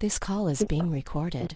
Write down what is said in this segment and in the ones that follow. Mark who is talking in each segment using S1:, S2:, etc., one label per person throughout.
S1: This call is being recorded.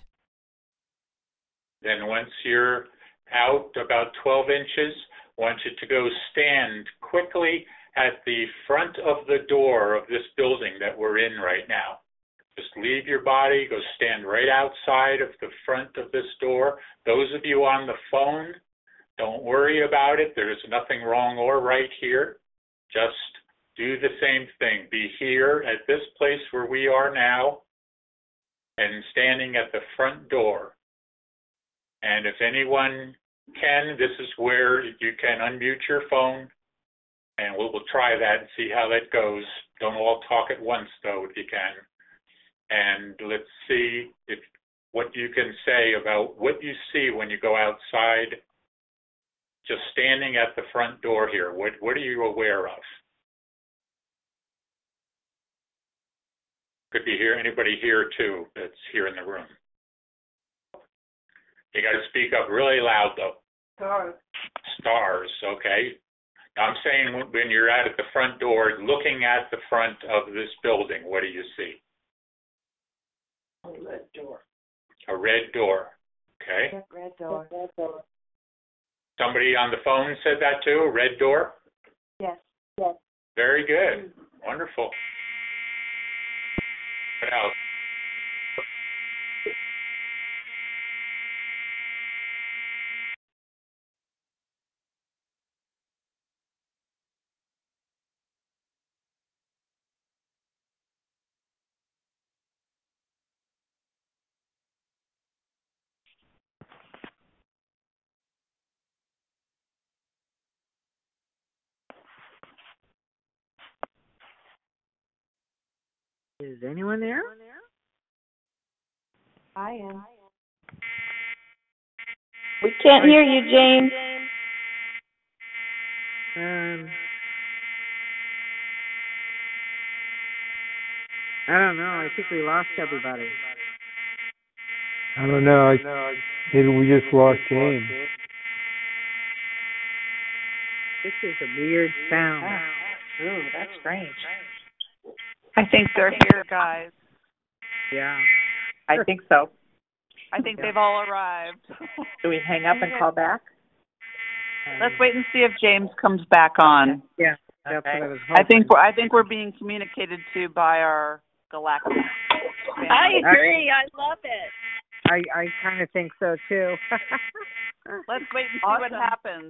S2: Then once you're out about 12 inches, I want you to go stand quickly at the front of the door of this building that we're in right now. Just leave your body, go stand right outside of the front of this door. Those of you on the phone, don't worry about it. There's nothing wrong or right here. Just do the same thing. Be here at this place where we are now and standing at the front door. And if anyone can, this is where you can unmute your phone, and we'll try that and see how that goes. Don't all talk at once, though, if you can. And let's see what you can say about what you see when you go outside, just standing at the front door here. What are you aware of? Could be here, anybody here too that's here in the room. You got to speak up really loud, though.
S3: Stars.
S2: Stars, okay. Now I'm saying when you're out at the front door, looking at the front of this building, what do you see?
S3: A red door.
S2: A red door, okay.
S3: Red door. Red door.
S2: Somebody on the phone said that too, a red door?
S3: Yes. Yes.
S2: Very good, wonderful. What else?
S4: Is anyone there?
S3: I am.
S5: We can't hear you, James.
S4: I don't know. I think we lost everybody.
S6: I don't know. Maybe we just lost James.
S4: This is a weird sound.
S3: Ooh, that's strange.
S7: I think they're here, guys.
S4: Yeah.
S3: I think so.
S7: I think they've all arrived.
S3: Do we hang up and call back?
S7: Let's wait and see if James comes back on.
S4: Yeah. That's what I was
S7: I think we're being communicated to by our galactic family.
S5: I agree. I love it.
S4: I kind of think so too.
S7: Let's wait and see what happens.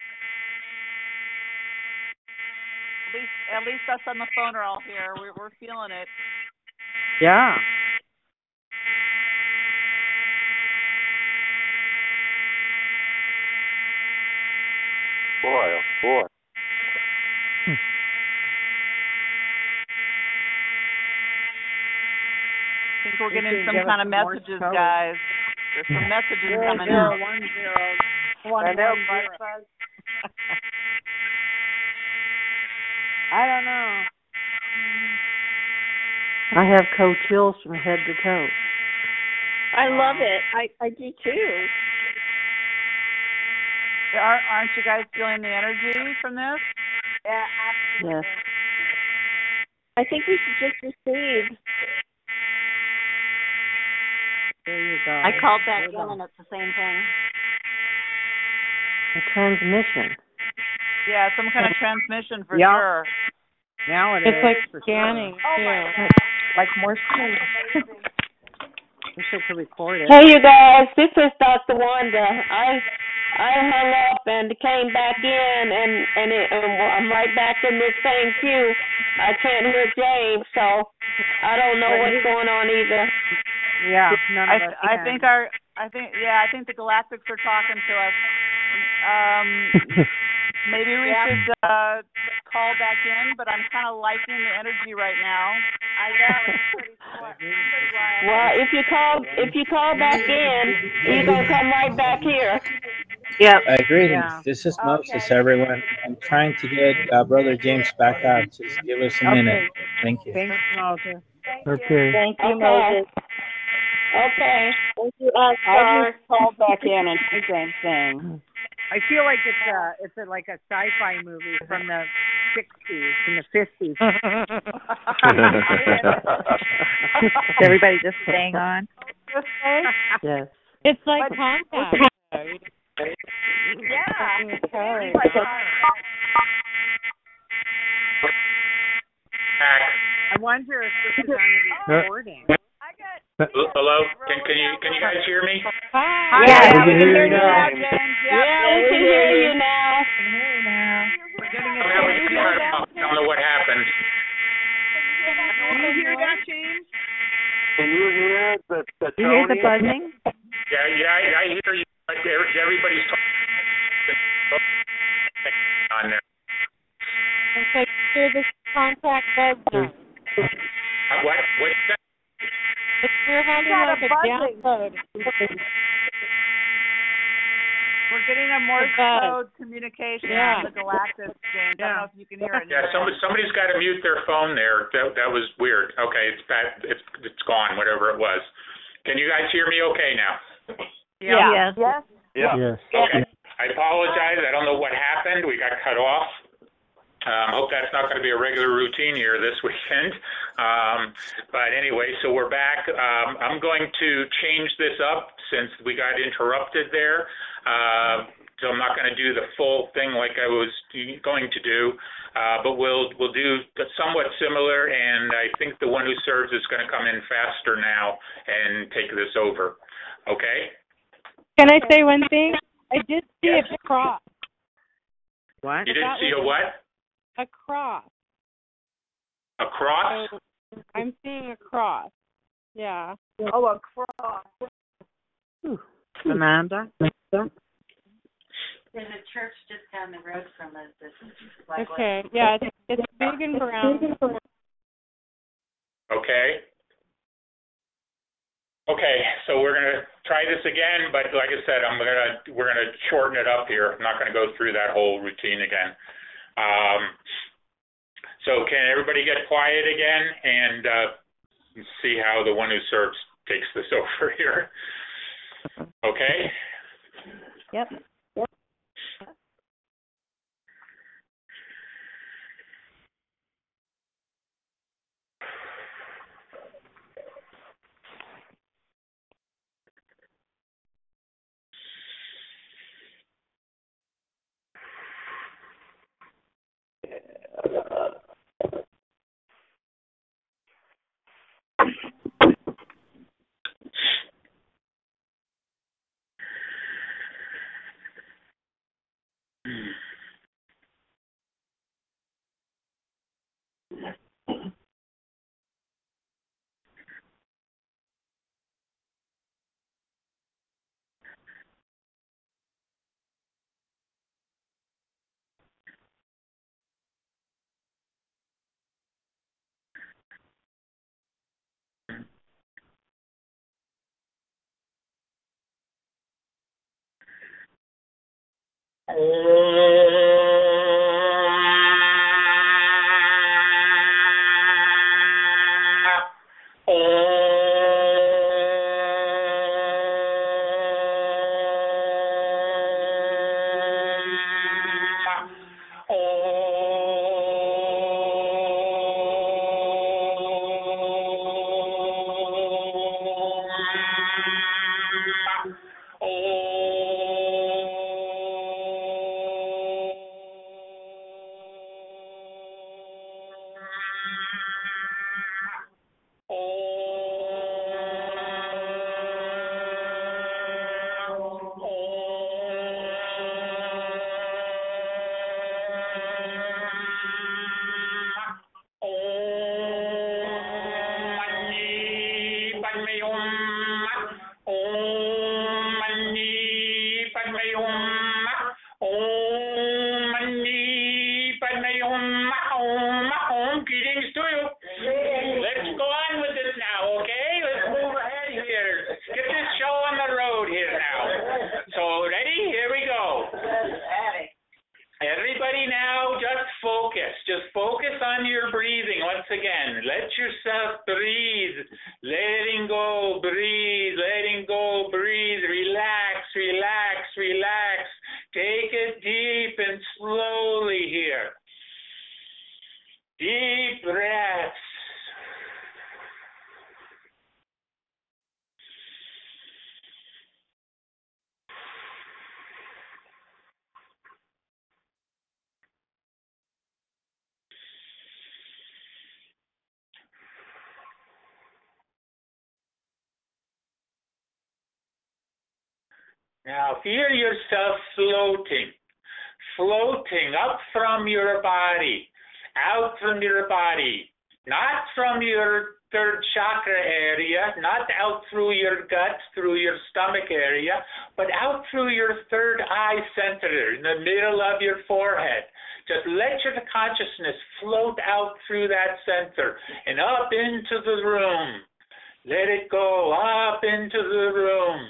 S7: At least us on the phone are all here. We're feeling it.
S4: Yeah.
S2: Boy.
S7: I think we're getting some kind of messages, guys. There's some messages coming in.
S4: 1 0 I don't know.
S3: I have cold chills from head to toe.
S5: I love it. I do too.
S7: Aren't you guys feeling the energy from this?
S5: Yeah, absolutely.
S3: Yes.
S5: I think we should just receive.
S4: There you go.
S5: I called back in and it's the same thing.
S3: A transmission.
S7: Yeah, some kind of transmission for
S4: Yep.
S7: sure.
S4: Now it
S3: It's
S4: is.
S3: like
S4: for
S3: scanning.
S4: Sure.
S3: Too. Like Morse code.
S4: We should record it.
S5: Hey, you guys, this is Dr. Wanda. I hung up and came back in, and I'm right back in this same queue. I can't hear James, so I don't know what's going on either.
S4: Yeah, none of us
S7: I
S4: can.
S7: think the Galactics are talking to us. Maybe we should call back in, but I'm kind of liking the energy right now. I know it's pretty wild.
S5: Well, if you call back in, you're gonna come right back here.
S3: Yep.
S8: Greetings.
S4: Yeah.
S8: This is Moses, everyone. I'm trying to get Brother James back up. Just give us a minute. Thank you.
S4: Thanks, Moses.
S6: Okay.
S5: Thank you, Moses. Okay. Thank you,
S3: I just called back in and did the same thing.
S4: I feel like it's like a sci-fi movie from the 60s and the 50s.
S3: Is everybody just staying on? Yes.
S9: It's like Contact.
S7: Yeah.
S4: I wonder if this is on the recording.
S2: Hello? Can you guys hear me?
S9: Hi.
S4: Yeah,
S6: we can hear you now.
S7: James.
S5: Yeah, we can hear you now.
S4: We're getting
S2: I don't know what happened.
S4: Can you hear that, James?
S10: Can you hear the
S3: You hear the
S10: Tony?
S3: buzzing?
S2: Yeah, I hear you. But everybody's talking on there.
S9: It's like hear this Contact buzz now.
S2: What? What's that?
S9: We're having like a download.
S7: We're getting a Morse code communication on the Galactus, James. I don't know if you can hear it.
S2: Yeah, somebody's got to mute their phone there. That was weird. Okay, it's bad. It's gone. Whatever it was. Can you guys hear me okay now?
S3: Yeah.
S7: Yes.
S10: Yeah.
S6: Yes.
S2: Okay. I apologize. I don't know what happened. We got cut off. Hope that's not going to be a regular routine here this weekend. But anyway, so we're back. I'm going to change this up since we got interrupted there. So I'm not going to do the full thing like I was going to do. But we'll do somewhat similar, and I think the one who serves is going to come in faster now and take this over. Okay?
S9: Can I say one thing? I did see a cross.
S4: What?
S2: You didn't see a what?
S9: A cross.
S2: A cross?
S9: So I'm seeing a cross. Yeah.
S7: Oh, a cross.
S4: Amanda?
S11: There's a church just down the road from us.
S9: Okay. Yeah, it's big and brown.
S2: Okay. Okay, so we're gonna try this again, but like I said, we're gonna shorten it up here. I'm not gonna go through that whole routine again. So can everybody get quiet again and see how the one who serves takes this over here? Okay?
S3: Yep.
S2: Take Now feel yourself floating up from your body, out from your body, not from your third chakra area, not out through your gut, through your stomach area, but out through your third eye center, in the middle of your forehead. Just let your consciousness float out through that center and up into the room. Let it go up into the room.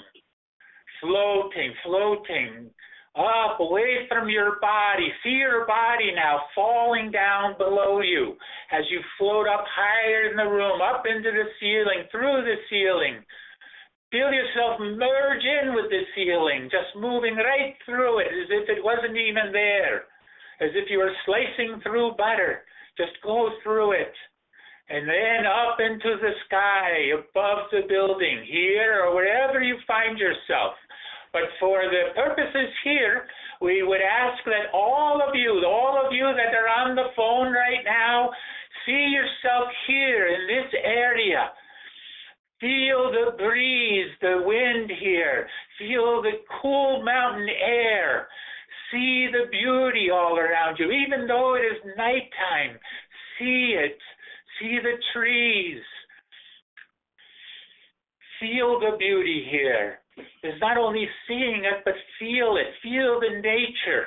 S2: Floating, up, away from your body. See your body now falling down below you as you float up higher in the room, up into the ceiling, through the ceiling. Feel yourself merge in with the ceiling, just moving right through it as if it wasn't even there, as if you were slicing through butter. Just go through it. And then up into the sky, above the building, here or wherever you find yourself. But for the purposes here, we would ask that all of you that are on the phone right now, see yourself here in this area. Feel the breeze, the wind here. Feel the cool mountain air. See the beauty all around you. Even though it is nighttime, see it. See the trees. Feel the beauty here. It's not only seeing it, but feel it. Feel the nature.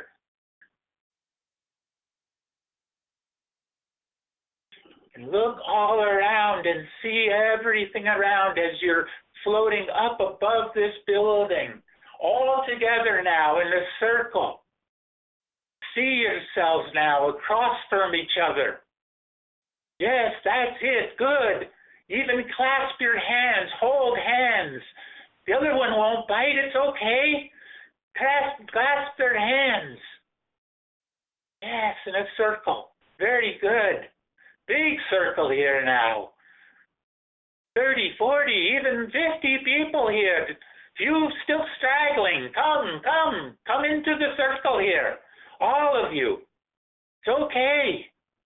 S2: And look all around and see everything around as you're floating up above this building. All together now in a circle. See yourselves now across from each other. Yes, that's it. Good. Even clasp your hands. Hold hands. The other one won't bite. It's okay. Clasp their hands. Yes, in a circle. Very good. Big circle here now. 30, 40, even 50 people here. Few still straggling. Come into the circle here. All of you. It's okay.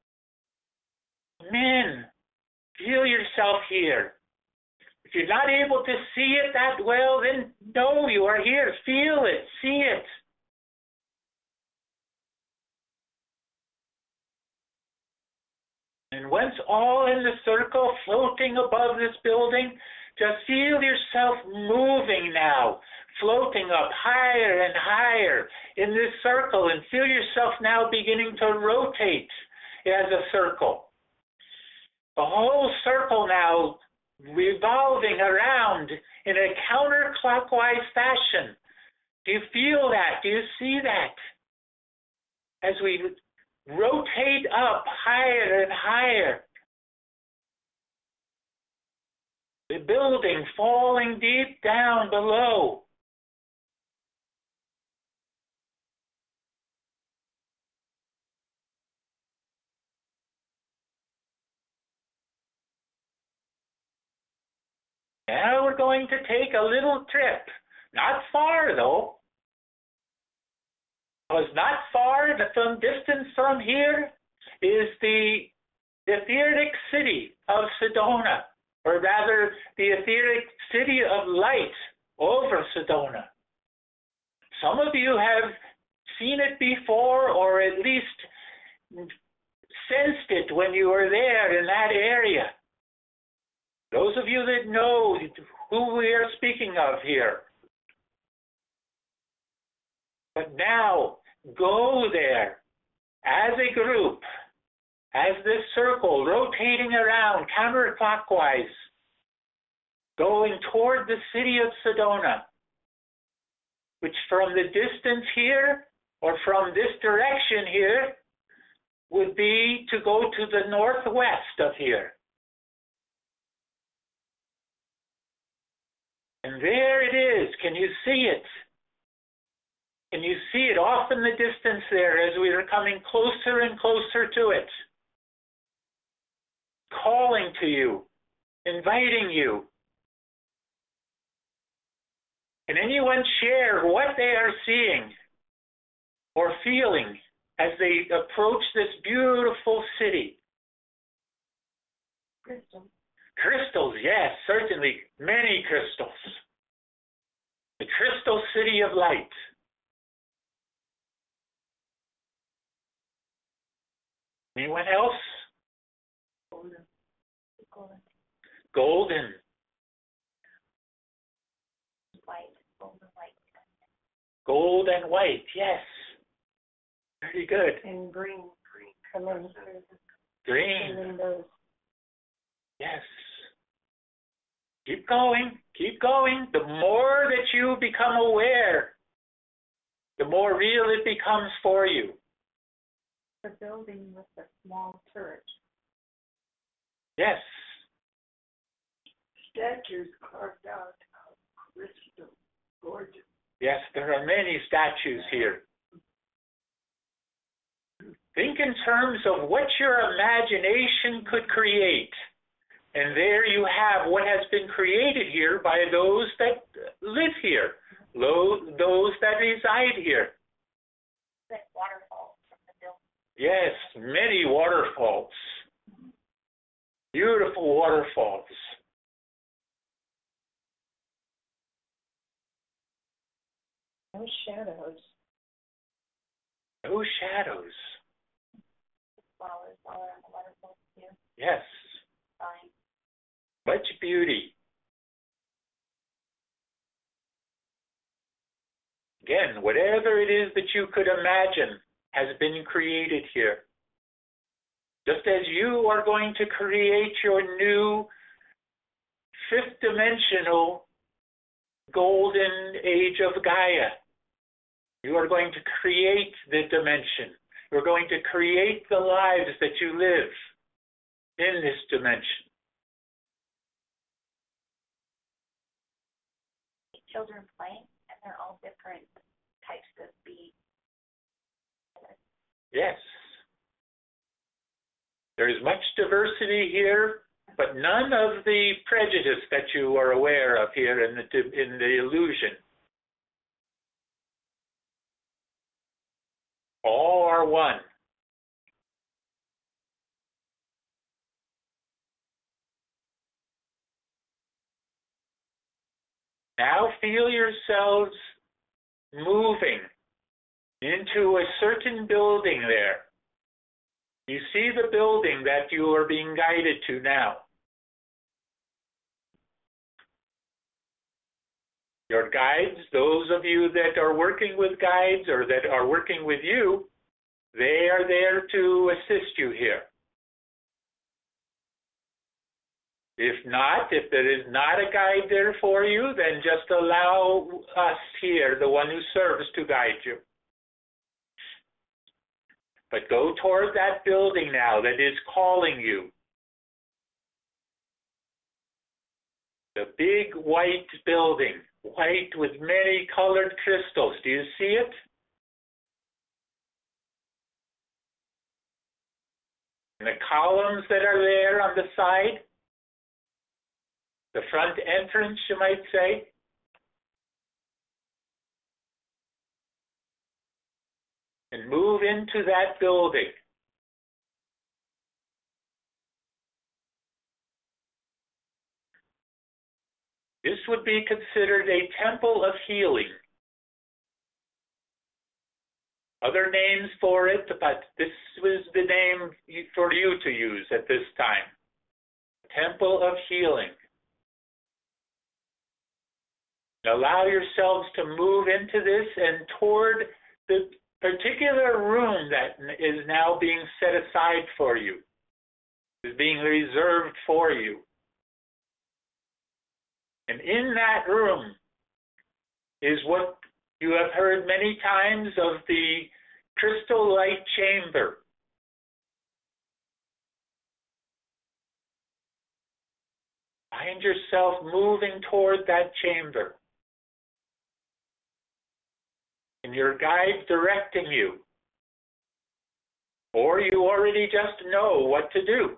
S2: Men, feel yourself here. If you're not able to see it that well, then know you are here. Feel it. See it. And once all in the circle, floating above this building, just feel yourself moving now, floating up higher and higher in this circle, and feel yourself now beginning to rotate as a circle. The whole circle now revolving around in a counterclockwise fashion. Do you feel that? Do you see that? As we rotate up higher and higher. The building falling deep down below. Now we're going to take a little trip. Not far, though. Because not far, some distance from here, is the etheric city of Sedona, or rather, the etheric city of light over Sedona. Some of you have seen it before, or at least sensed it when you were there in that area. Those of you that know who we are speaking of here. But now, go there as a group, as this circle rotating around counterclockwise, going toward the city of Sedona, which from the distance here, or from this direction here, would be to go to the northwest of here. And there it is. Can you see it? Can you see it off in the distance there as we are coming closer and closer to it? Calling to you, inviting you. Can anyone share what they are seeing or feeling as they approach this beautiful city?
S11: Crystal.
S2: Crystals, yes, certainly. Many crystals. The crystal city of light. Anyone else? Golden. Gold and white, yes. Very good.
S11: And green. And then
S2: Green.
S11: And then those.
S2: Yes. Keep going. Keep going. The more that you become aware, the more real it becomes for you.
S11: The building with the small church.
S2: Yes.
S11: Statues carved out of crystal. Gorgeous.
S2: Yes, there are many statues here. Think in terms of what your imagination could create. And there you have what has been created here by those that live here, those that reside here.
S11: That waterfall from the building.
S2: Yes, many waterfalls. Beautiful waterfalls.
S11: No shadows.
S2: No shadows.
S11: Flowers all around the waterfall too.
S2: Yes.
S11: Fine.
S2: Much beauty. Again, whatever it is that you could imagine has been created here. Just as you are going to create your new fifth dimensional golden age of Gaia. You are going to create the dimension. You're going to create the lives that you live in this dimension.
S11: Children playing, and they're all different types of beads.
S2: Yes. There is much diversity here, but none of the prejudice that you are aware of here in the illusion. All are one. Now feel yourselves moving into a certain building there. You see the building that you are being guided to now. Your guides, those of you that are working with guides or that are working with you, they are there to assist you here. If not, if there is not a guide there for you, then just allow us here, the one who serves, to guide you. But go toward that building now that is calling you. The big white building, white with many colored crystals. Do you see it? And the columns that are there on the side, the front entrance, you might say. And move into that building. This would be considered a temple of healing. Other names for it, but this was the name for you to use at this time. Temple of healing. Allow yourselves to move into this and toward the particular room that is now being set aside for you, is being reserved for you. And in that room is what you have heard many times of the crystal light chamber. Find yourself moving toward that chamber. And your guide directing you. Or you already just know what to do.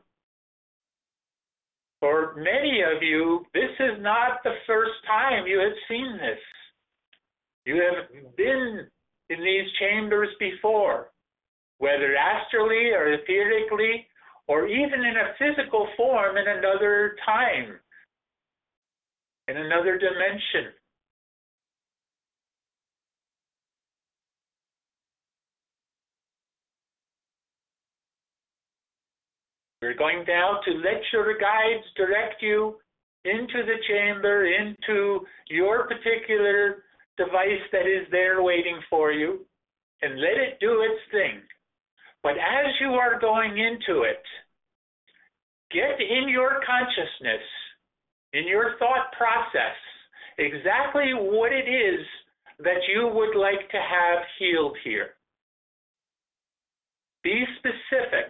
S2: For many of you, this is not the first time you have seen this. You have been in these chambers before, whether astrally or etherically, or even in a physical form in another time, in another dimension. You're going now to let your guides direct you into the chamber, into your particular device that is there waiting for you, and let it do its thing. But as you are going into it, get in your consciousness, in your thought process, exactly what it is that you would like to have healed here. Be specific.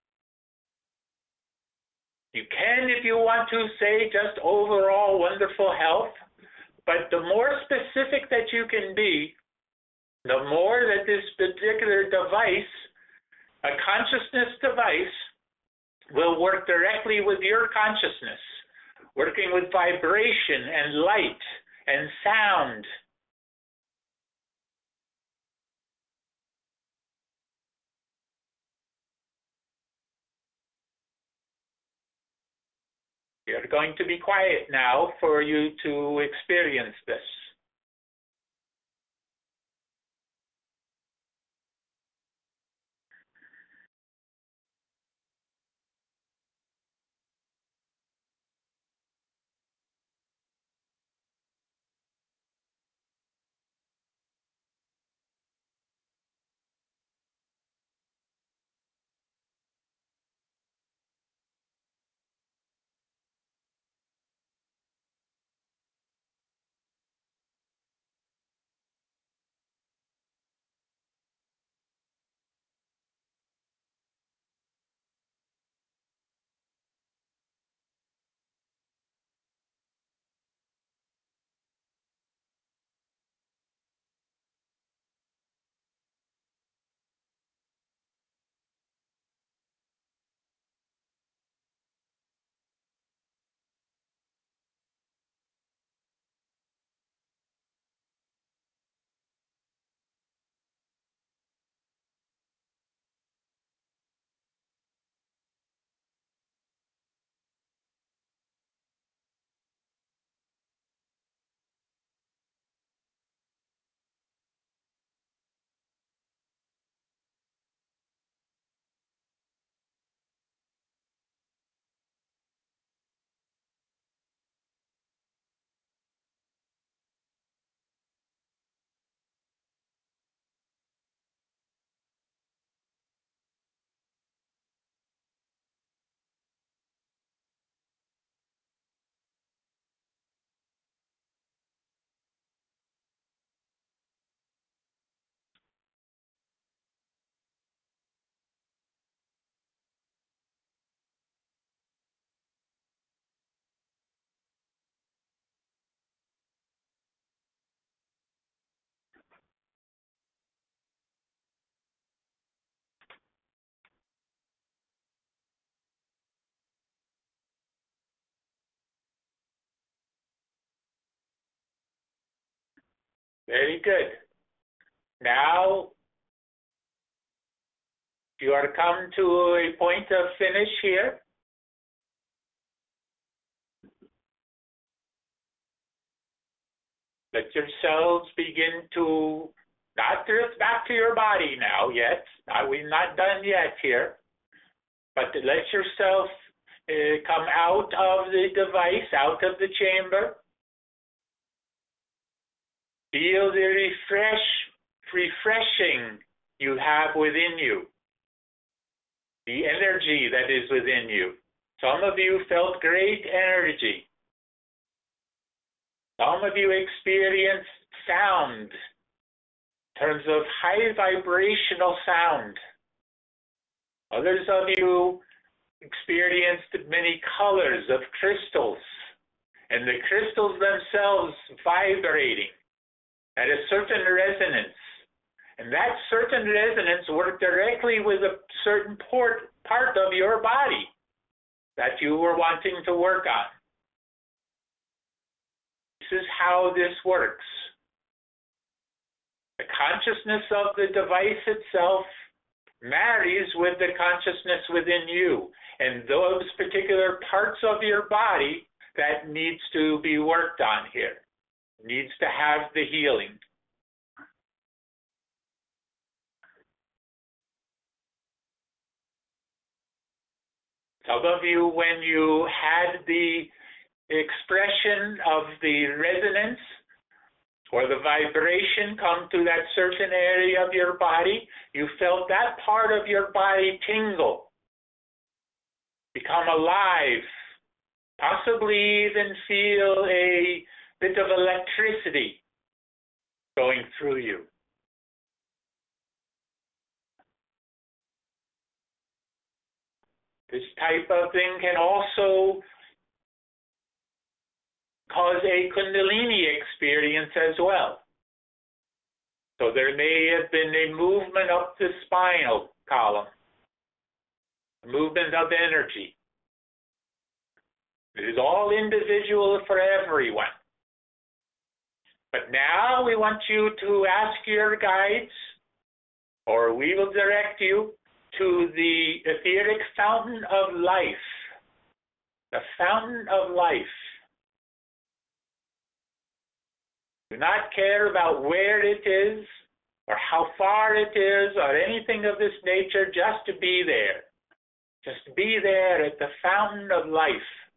S2: You can, if you want to, say just overall wonderful health, but the more specific that you can be, the more that this particular device, a consciousness device, will work directly with your consciousness, working with vibration and light and sound. You're going to be quiet now for you to experience this. Very good. Now, you are come to a point of finish here. Let yourselves begin to not drift back to your body now yet. We're not done yet here. But let yourself come out of the device, out of the chamber. Feel the refreshing you have within you, the energy that is within you. Some of you felt great energy. Some of you experienced sound, in terms of high vibrational sound. Others of you experienced many colors of crystals, and the crystals themselves vibrating at a certain resonance. And that certain resonance worked directly with a certain part of your body that you were wanting to work on. This is how this works. The consciousness of the device itself marries with the consciousness within you, and those particular parts of your body that needs to be worked on here, needs to have the healing. Some of you, when you had the expression of the resonance or the vibration come to that certain area of your body, you felt that part of your body tingle, become alive, possibly even feel a bit of electricity going through you. This type of thing can also cause a Kundalini experience as well. So there may have been a movement up the spinal column, a movement of energy. It is all individual for everyone. But now we want you to ask your guides, or we will direct you to the etheric fountain of life. The fountain of life. Do not care about where it is, or how far it is, or anything of this nature, just to be there. Just be there at the fountain of life.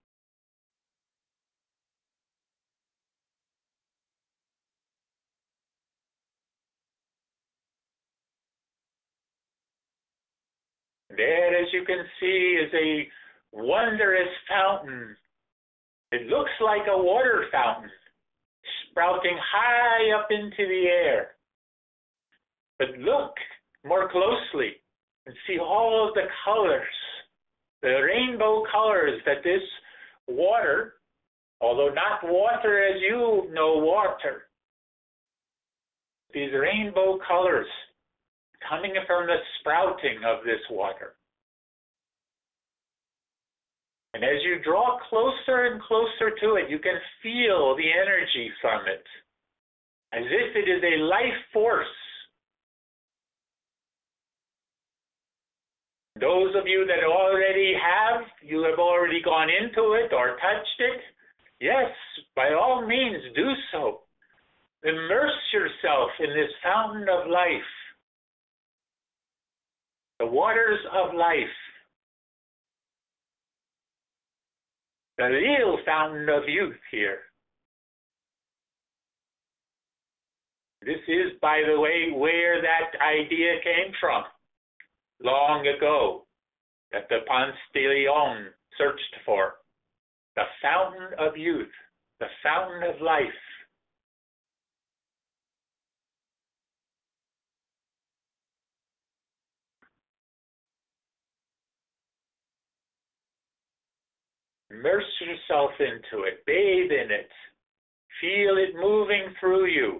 S2: There, as you can see, is a wondrous fountain. It looks like a water fountain, sprouting high up into the air. But look more closely and see all of the colors, the rainbow colors that this water, although not water as you know water, these rainbow colors coming from the sprouting of this water. And as you draw closer and closer to it, you can feel the energy from it, as if it is a life force. Those of you that already have, you have already gone into it or touched it, yes, by all means do so. Immerse yourself in this fountain of life. The waters of life. The real fountain of youth here. This is, by the way, where that idea came from long ago, that the Ponce de Leon searched for. The fountain of youth, the fountain of life. Immerse yourself into it, bathe in it, feel it moving through you.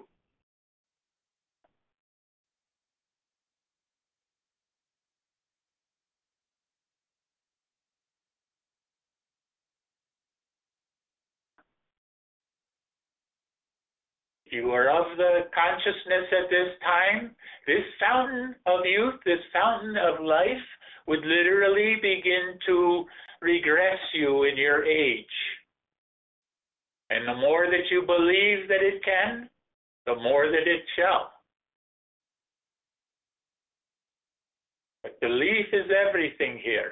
S2: If you are of the consciousness at this time, this fountain of youth, this fountain of life, would literally begin to regress you in your age. And the more that you believe that it can, the more that it shall. But belief is everything here.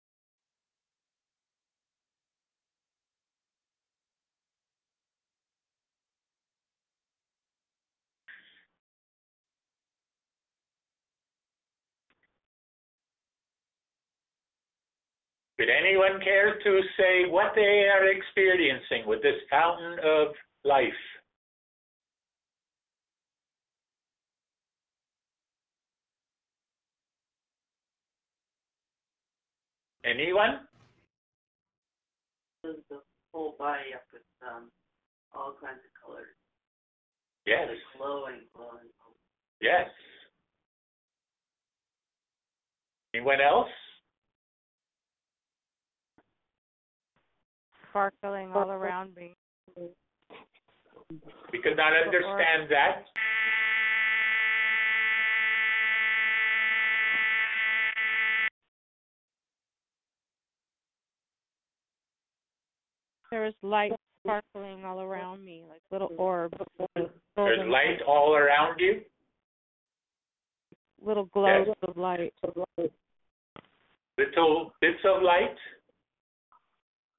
S2: Would anyone care to say what they are experiencing with this fountain of life? Anyone?
S11: The whole body up with all kinds of colors.
S2: Yes.
S11: Like glowing.
S2: Yes. Anyone else?
S9: Sparkling all around me.
S2: We could not understand that.
S9: There was light sparkling all around me, like little orbs.
S2: There's light all around you?
S9: Little glows of light.
S2: Little bits of light?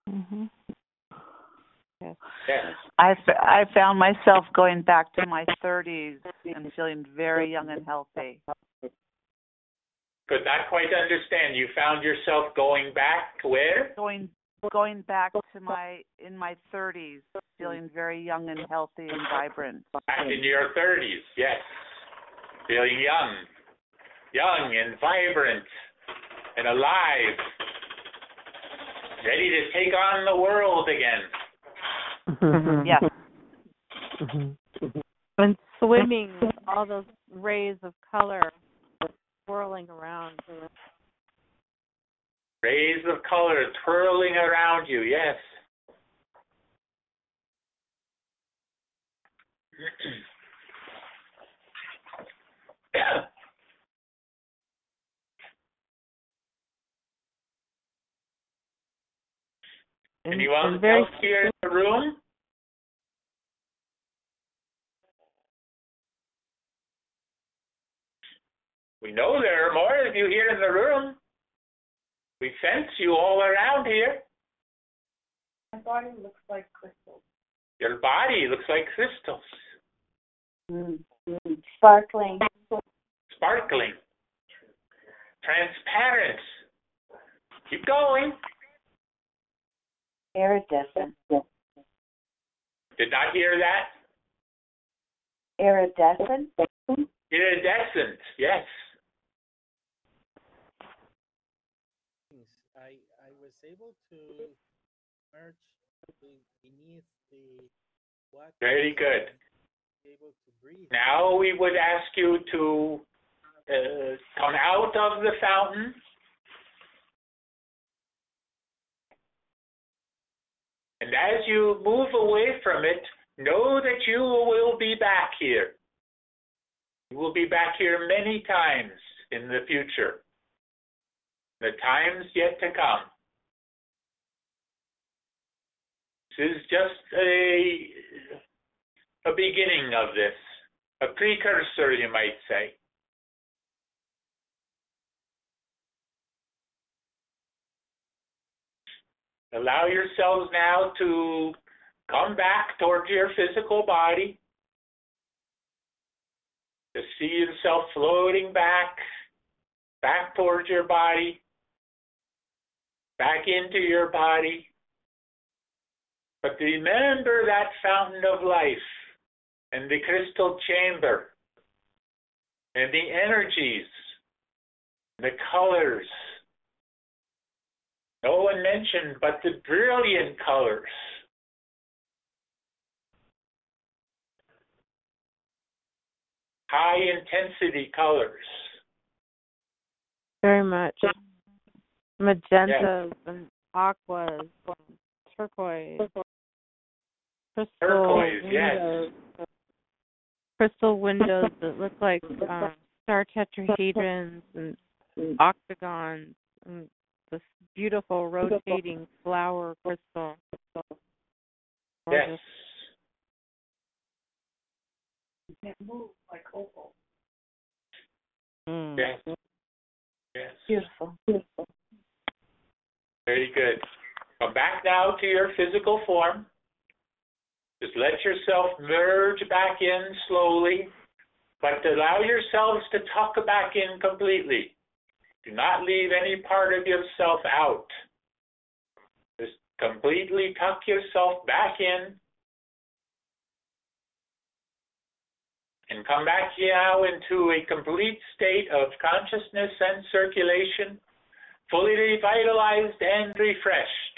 S3: Mhm.
S2: Yes.
S7: I found myself going back to my 30s and feeling very young and healthy.
S2: Could not quite understand. You found yourself going back where?
S7: Going back to in my 30s, feeling very young and healthy and vibrant.
S2: Back in your 30s, yes. Feeling young and vibrant and alive. Ready to take on the world again.
S7: Yes.
S9: And swimming with all those rays of color swirling around.
S2: Rays of color twirling around you, yes. Anyone else here in the room? We know there are more of you here in the room. We sense you all around here.
S11: My body looks like crystals.
S2: Your body looks like crystals.
S11: Sparkling.
S2: Sparkling. Transparent. Keep going.
S11: Iridescent.
S2: Did not hear that?
S11: Iridescent.
S2: Iridescent, yes.
S8: I was able to merge beneath the water.
S2: Very good.
S8: Able to breathe.
S2: Now we would ask you to come out of the fountain. And as you move away from it, know that you will be back here. You will be back here many times in the future. The times yet to come. This is just a beginning of this, a precursor, you might say. Allow yourselves now to come back towards your physical body. To see yourself floating back towards your body, back into your body. But remember that fountain of life and the crystal chamber and the energies, the colors. No one mentioned, but the brilliant colors. High intensity colors.
S9: Very much. Magentas and aquas, turquoise, crystal windows, crystal windows that look like star tetrahedrons and octagons, and this beautiful rotating flower crystal.
S2: Yes.
S11: It moves like opal.
S2: Yes. Yes.
S11: Beautiful.
S2: Very good. Come back now to your physical form. Just let yourself merge back in slowly, but allow yourselves to tuck back in completely. Do not leave any part of yourself out. Just completely tuck yourself back in and come back now into a complete state of consciousness and circulation, fully revitalized and refreshed.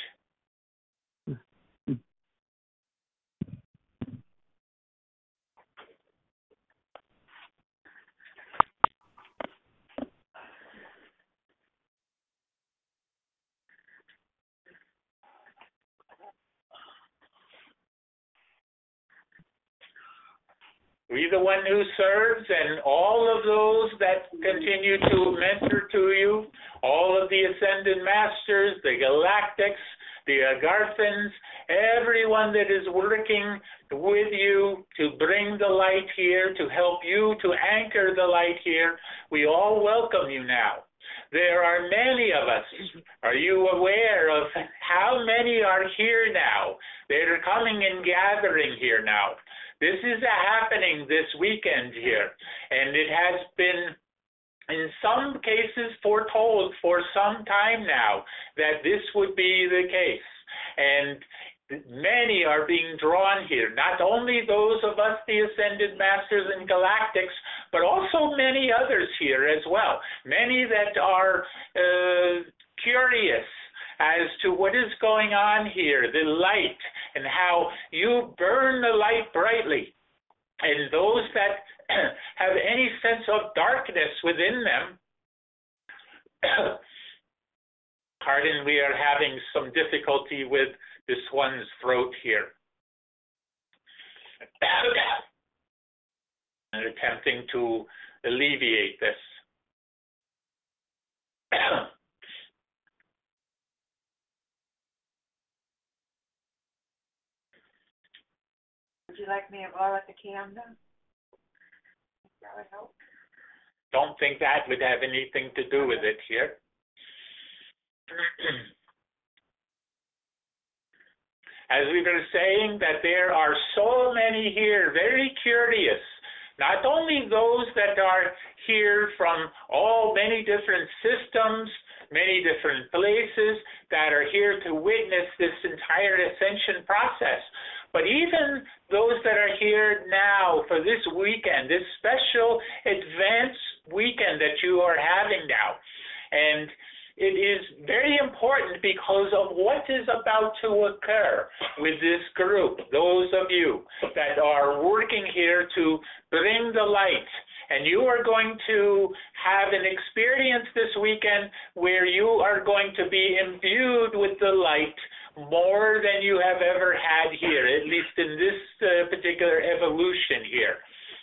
S2: We, the one who serves, and all of those that continue to mentor to you, all of the Ascended Masters, the Galactics, the Agarthans, everyone that is working with you to bring the light here, to help you to anchor the light here, we all welcome you now. There are many of us. Are you aware of how many are here now? They're coming and gathering here now. This is happening this weekend here, and it has been, in some cases, foretold for some time now that this would be the case. And many are being drawn here, not only those of us, the Ascended Masters and Galactics, but also many others here as well. Many that are curious as to what is going on here, the light, and how you burn the light brightly. And those that have any sense of darkness within them, pardon, we are having some difficulty with this one's throat here. And attempting to alleviate this.
S11: Would you like me to blow at the candle? That would help.
S2: Don't think that would have anything to do with it here. As we were saying, that there are so many here, very curious, not only those that are here from many different systems, many different places that are here to witness this entire ascension process, but even those that are here now for this weekend, this special advanced weekend that you are having now. And it is very important because of what is about to occur with this group, those of you that are working here to bring the light. And you are going to have an experience this weekend where you are going to be imbued with the light more than you have ever had here, at least in this particular evolution here.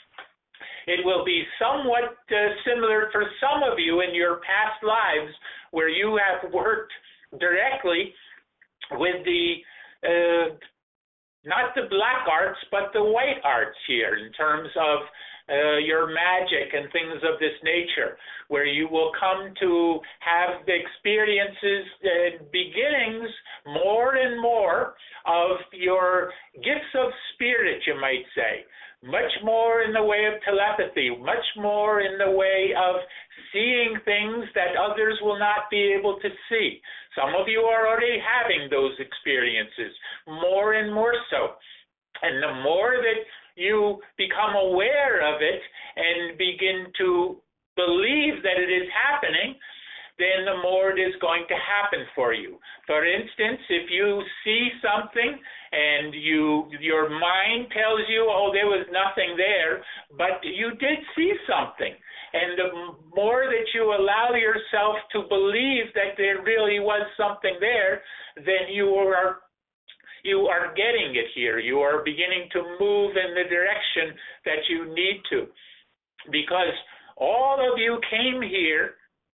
S2: It will be somewhat similar for some of you in your past lives where you have worked directly with the, not the black arts, but the white arts here in terms of your magic and things of this nature, where you will come to have the experiences and beginnings more and more of your gifts of spirit, you might say. Much more in the way of telepathy, much more in the way of seeing things that others will not be able to see. Some of you are already having those experiences, more and more so. And the more that you become aware of it and begin to believe that it is happening, then the more it is going to happen for you. For instance, if you see something and your mind tells you, oh, there was nothing there, but you did see something. And the more that you allow yourself to believe that there really was something there, then you are getting it here. You are beginning to move in the direction that you need to. Because all of you came here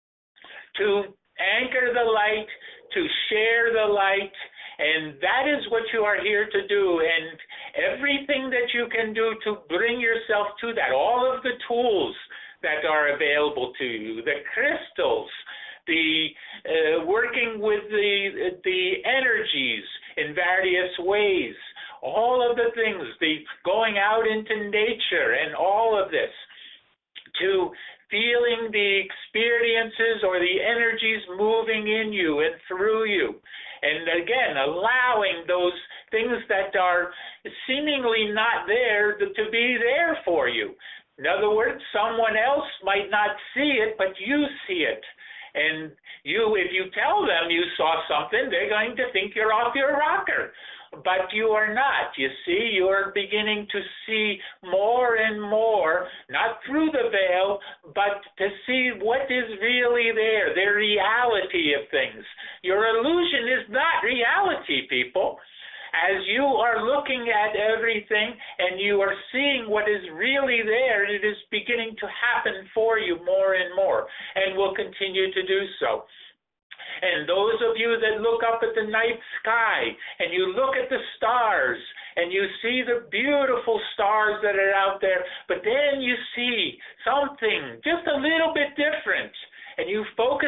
S2: to anchor the light, to share the light, and that is what you are here to do. And everything that you can do to bring yourself to that, all of the tools that are available to you, the crystals, the working with the energies in various ways, all of the things, the going out into nature and all of this, to feeling the experiences or the energies moving in you and through you. And again, allowing those things that are seemingly not there to be there for you. In other words, someone else might not see it, but you see it. And if you tell them you saw something, they're going to think you're off your rocker. But you are not, you see. You are beginning to see more and more, not through the veil, but to see what is really there, the reality of things. Your illusion is not reality, people. As you are looking at everything and you are seeing what is really there, it is beginning to happen for you more and more, and will continue to do so. And those of you that look up at the night sky and you look at the stars and you see the beautiful stars that are out there, but then you see something just a little bit different, and you focus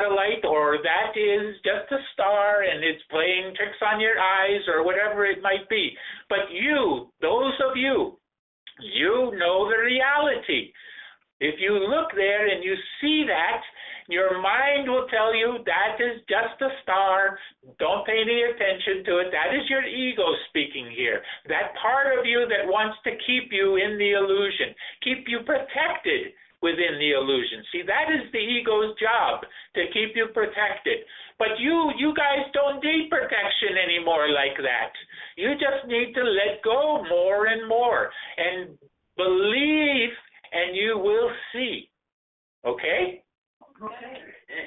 S2: a light, or that is just a star and it's playing tricks on your eyes, or whatever it might be. But you, those of you, you know the reality. If you look there and you see that, your mind will tell you that is just a star. Don't pay any attention to it. That is your ego speaking here. That part of you that wants to keep you in the illusion, keep you protected within the illusion. See, that is the ego's job, to keep you protected. But you guys don't need protection anymore like that. You just need to let go more and more and believe, and you will see. Okay?
S11: Okay.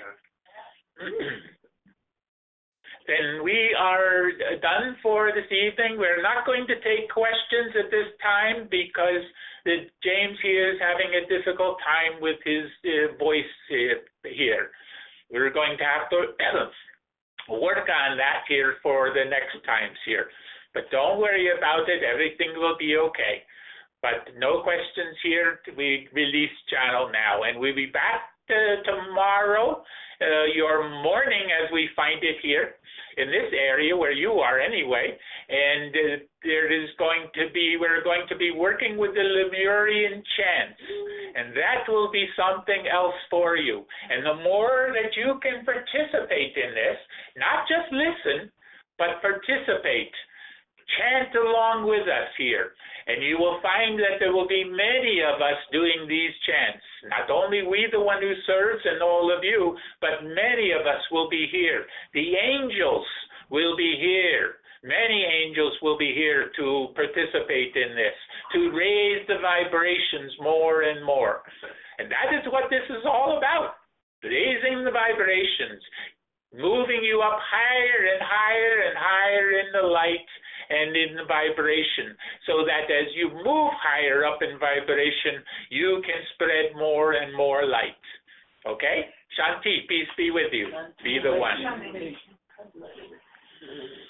S2: Then we are done for this evening. We're not going to take questions at this time because James here is having a difficult time with his voice here. We're going to have to work on that here for the next times here. But don't worry about it. Everything will be okay. But no questions here. We release channel now, and we'll be back tomorrow, your morning as we find it here in this area where you are anyway, and we're going to be working with the Lemurian chants, and that will be something else for you. And the more that you can participate in this, not just listen, but participate, chant along with us here. And you will find that there will be many of us doing these chants. Not only we, the one who serves, and all of you, but many of us will be here. The angels will be here. Many angels will be here to participate in this, to raise the vibrations more and more. And that is what this is all about, raising the vibrations, moving you up higher and higher and higher in the light and in the vibration, so that as you move higher up in vibration, you can spread more and more light. Okay? Shanti, peace be with you. Be the one.